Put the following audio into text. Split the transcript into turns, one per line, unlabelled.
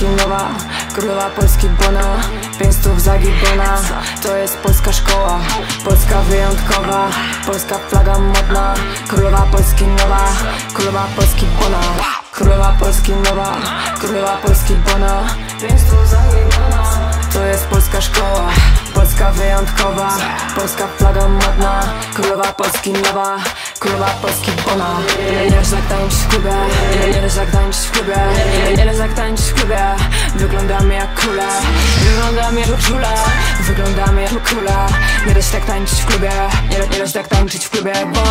Polski nowa, królowa Polski bona, 500 za gibona. To jest polska szkoła, Polska wyjątkowa, polska flaga modna. Królowa Polski nowa, królowa Polski bona, królowa Polski nowa, królowa Polski bona, 500 za gibona. To jest polska szkoła, Polska wyjątkowa, polska flaga modna. Królowa Polski nowa, królowa Polski bona. Nie leż jak tańczyć w klubie, nie leż jak tańczyć w klubie, nie leż jak tańczyć w klubie. Wyglądamy jak króle, wyglądamy jak żule, wyglądamy jak króle. Nie leż tak tańczyć w klubie, nie leż tak tańczyć w klubie, bo